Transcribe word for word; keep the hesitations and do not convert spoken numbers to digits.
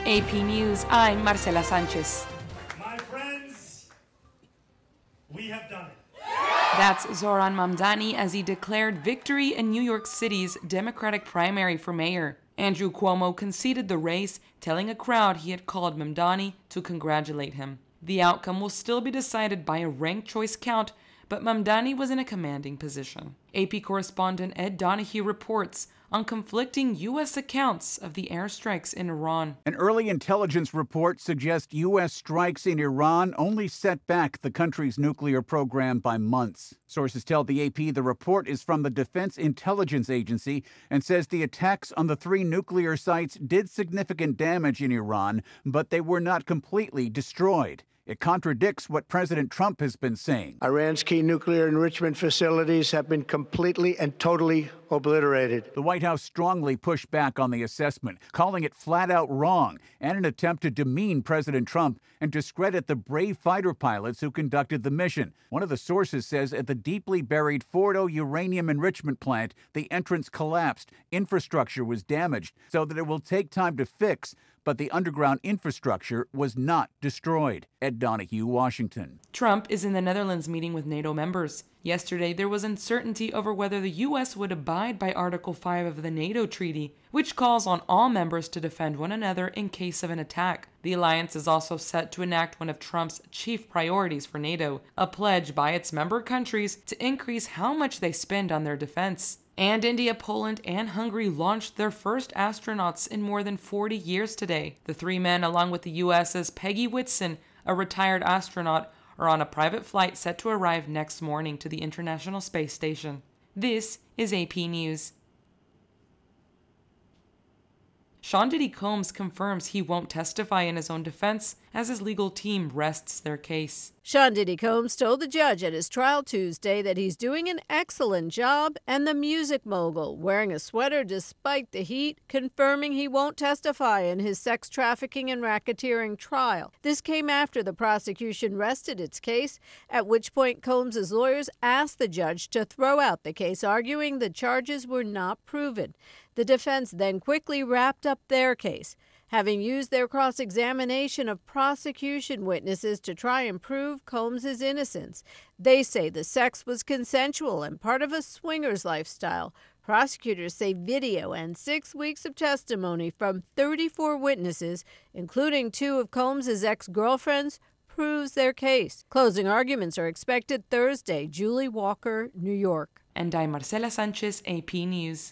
A P News, I'm Marcela Sanchez. My friends, we have done it. That's Zoran Mamdani as he declared victory in New York City's Democratic primary for mayor. Andrew Cuomo conceded the race, telling a crowd he had called Mamdani to congratulate him. The outcome will still be decided by a ranked choice count, but Mamdani was in a commanding position. A P correspondent Ed Donahue reports on conflicting U S accounts of the airstrikes in Iran. An early intelligence report suggests U S strikes in Iran only set back the country's nuclear program by months. Sources tell the A P the report is from the Defense Intelligence Agency and says the attacks on the three nuclear sites did significant damage in Iran, but they were not completely destroyed. It contradicts what President Trump has been saying. Iran's key nuclear enrichment facilities have been completely and totally obliterated. The White House strongly pushed back on the assessment, calling it flat out wrong and an attempt to demean President Trump and discredit the brave fighter pilots who conducted the mission. One of the sources says at the deeply buried Fordo uranium enrichment plant, the entrance collapsed, infrastructure was damaged, so that it will take time to fix, but the underground infrastructure was not destroyed. Ed Donahue, Washington. Trump is in the Netherlands meeting with NATO members. Yesterday, there was uncertainty over whether the U S would abide by Article five of the NATO treaty, which calls on all members to defend one another in case of an attack. The alliance is also set to enact one of Trump's chief priorities for NATO, a pledge by its member countries to increase how much they spend on their defense. And India, Poland, and Hungary launched their first astronauts in more than forty years today. The three men, along with the U S's Peggy Whitson, a retired astronaut, are on a private flight set to arrive next morning to the International Space Station. This is A P News. Sean Diddy Combs confirms he won't testify in his own defense as his legal team rests their case. Sean Diddy Combs told the judge at his trial Tuesday that he's doing an excellent job, and the music mogul, wearing a sweater despite the heat, confirming he won't testify in his sex trafficking and racketeering trial. This came after the prosecution rested its case, at which point Combs' lawyers asked the judge to throw out the case, arguing the charges were not proven. The defense then quickly wrapped up their case, having used their cross-examination of prosecution witnesses to try and prove Combs' innocence. They say the sex was consensual and part of a swingers lifestyle. Prosecutors say video and six weeks of testimony from thirty-four witnesses, including two of Combs' ex-girlfriends, proves their case. Closing arguments are expected Thursday. Julie Walker, New York. And I'm Marcela Sanchez, A P News.